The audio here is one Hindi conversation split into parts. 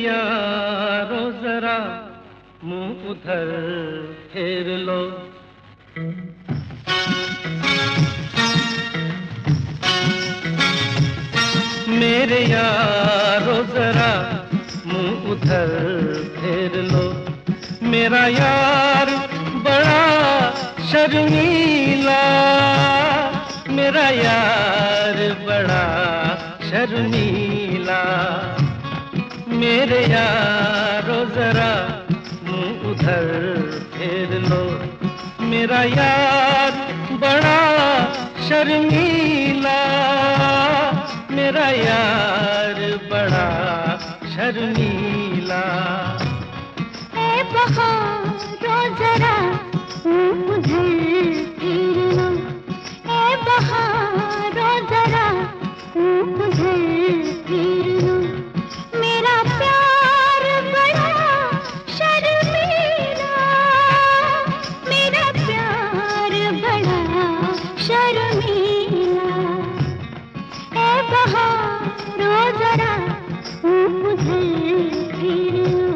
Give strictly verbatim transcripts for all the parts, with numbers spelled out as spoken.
यारो जरा मुंह उधर फेर लो। मेरे यारो जरा मुंह उधर फेर लो। मेरा यार बड़ा शर्मीला, मेरा यार बड़ा शर्मीला। मेरे यारो जरा मुंह उधर फेर लो। मेरा यार बड़ा शर्मीला, मेरा यार बड़ा शर्मीला। ए बहारो जरा मुंह उधर फेर लो। ए बहारो जरा मुंह उधर फेर लो। मेरा प्यार बड़ा शर्मीला, मेरा प्यार बड़ा शर्मीला। ए बहारो जरा मुंह उधर फेर लो।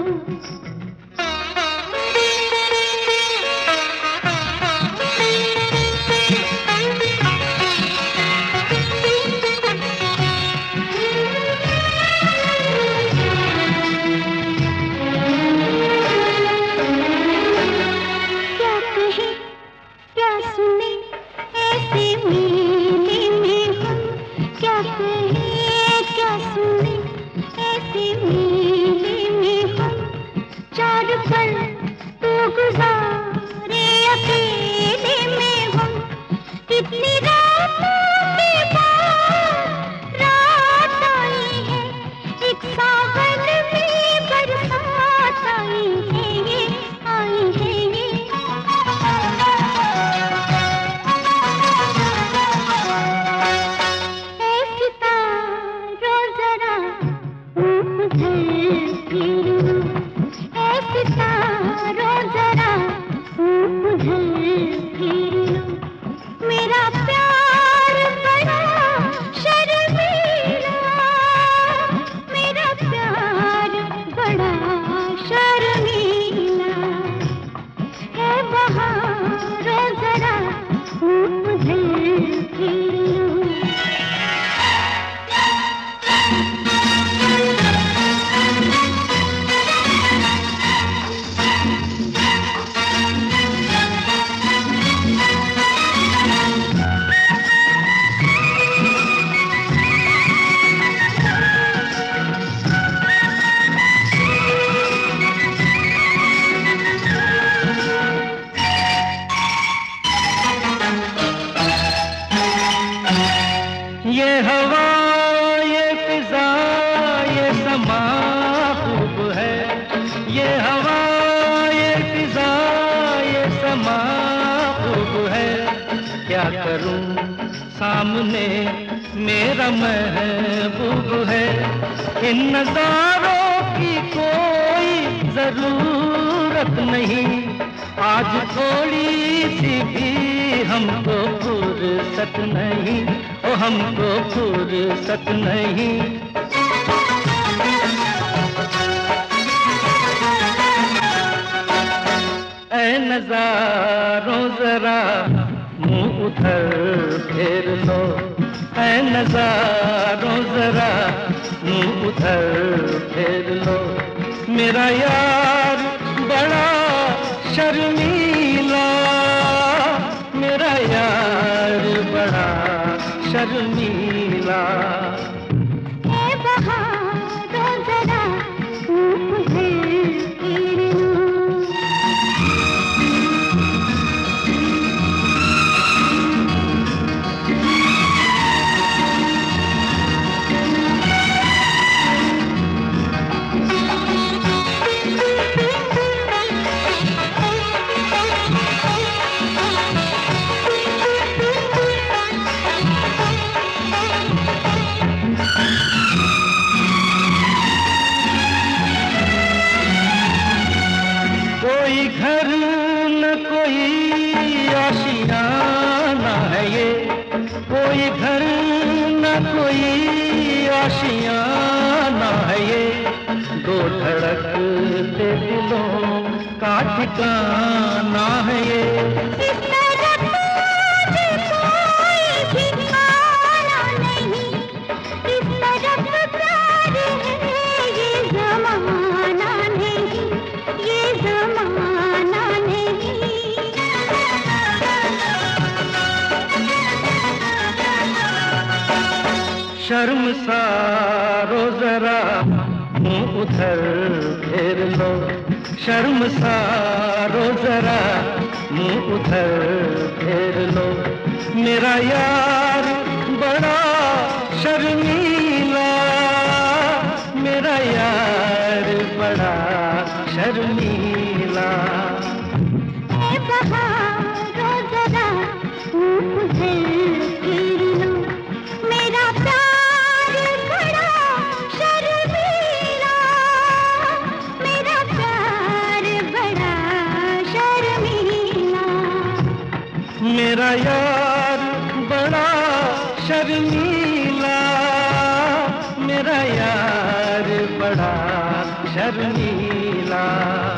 क्या सुने ऐसे मेले में हम, क्या कहें क्या सुने ऐसे मेले में हम। चार पल तो गुजारे अकेले में हम। कितनी रातों के बाद रात आई है, एक सावन में बरसात आई है, ये आई है ये। मेरा प्यार बड़ा शर्मीला, मेरा प्यार बड़ा शर्मीला। है बहारो जरा उधर फेर लो। ये हवा ये फिजा ये समा खूब है। ये हवा ये फिजा ये समा खूब है। क्या करूं सामने मेरा महबूब है। इन नजारों की कोई जरूरत नहीं, आज थोड़ी सी भी हमको फुर्सत नहीं, ओ हमको फुर्सत नहीं। ऐ नजारों जरा मुंह उधर फेर लो। ऐ नजारों जरा मुंह उधर फेर लो। मेरा यार बड़ा शर्मीला, मेरा यार बड़ा शर्मीला। ए बहारो जरा मुंह उधर फेर लो। दो धड़कते दिलों का ठिकाना है ये। इस तरह कोई ठिकाना नहीं, इस तरह प्यार है ये ज़माना नहीं, ये ज़माना नहीं। शर्मसारो जरा मुँह उधर फेर लो, शर्मसारो जरा मुँह उधर फेर लो। मेरा यार बड़ा शर्मीला, मेरा यार बड़ा शर्मीला। ए बहारो जरा मुँह उधर फेर लो, मेरा प्यार बड़ा शर्मीला, मेरा प्यार बड़ा शर्मीला। मेरा यार बड़ा शर्मीला, मेरा यार बड़ा शर्मीला।